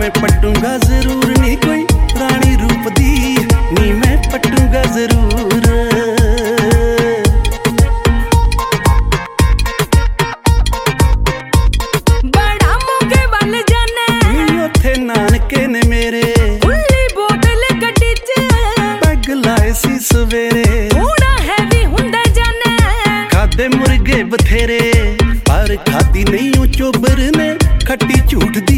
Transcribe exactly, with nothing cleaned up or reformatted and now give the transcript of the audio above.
मैं पटूंगा जरूर नी कोई रानी रूप दी नी मैं पटूंगा जरूर। बड़ा मोगे वाल जाना उत्थे नानके ने मेरे खुली बोतल गड्डी च पैग लाए सी सवेरे थोड़ा हैवी हुंदा जाना खादे मुर्गे बथेरे पर खादी नहीं चोबर ने खट्टी झूठ दी